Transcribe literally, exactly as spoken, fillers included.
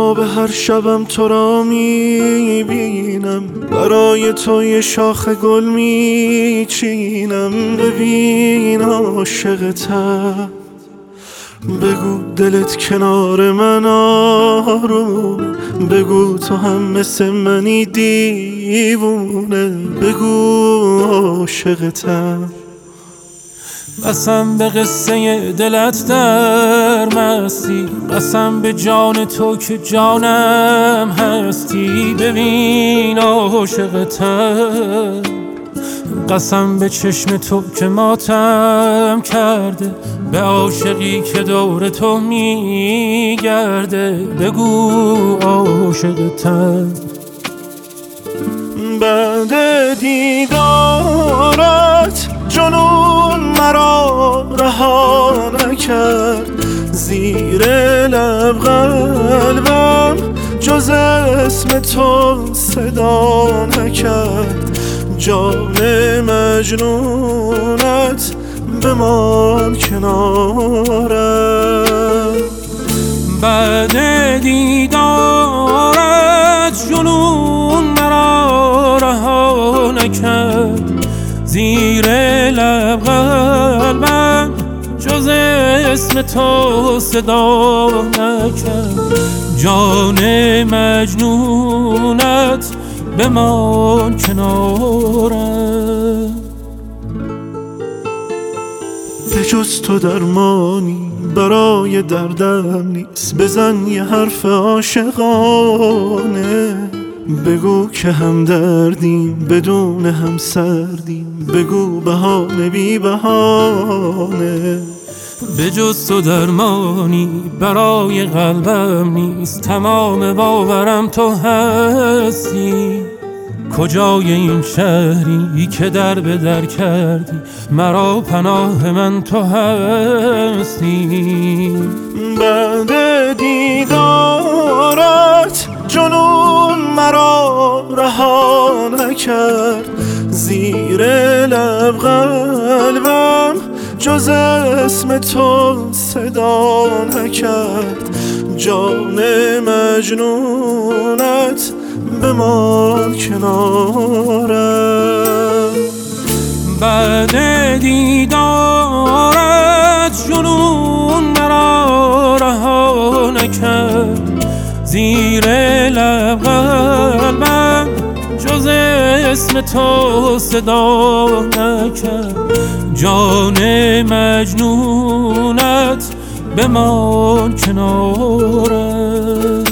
خواب هر شبم تو را میبینم، برای تو یه شاخ گل میچینم. ببین عاشقتم، بگو دلت کنار من آرومه، بگو تو هم مثل منی دیوونه، بگو عاشقتم. قسم به قصه دلت در مستی، قسم به جان تو که جانم هستی. ببین عاشقتم، قسم به چشم تو که ماتم کرده، به عاشقی که دور تو میگرده. بگو عاشقتم. بعد دیدارت جنون مرا رها نکرد، زیر لب قلبم جز اسم تو صدا نکرد. جان مجنونت بمان کنارم. بعد دیدارت جنون مرا رها نکرد، زیر لب قلبم جز اسم تو صدا نکرد. جان مجنونت بمان کنارم. به جز تو درمانی برای دردم نیست، بزن یه حرف عاشقانه، بگو که هم دردیم بدون هم سردیم، بگو بهانه بی بهانه. به جز تو درمانی برای قلبم نیست، تمام باورم تو هستی. کجای این شهری که در به در کردی، مرا پناه من تو هستی. بعد دیدارت جنون مرا رها نکرد، زیر لب قلبم جز اسم تو صدا نکرد. جان مجنونت بمان کنارم. بعد دیدارت جنون مرا رها نکرد، زیر لب قلبم جز اسم تو صدا نکرد. جان مجنونت بمان کنارم.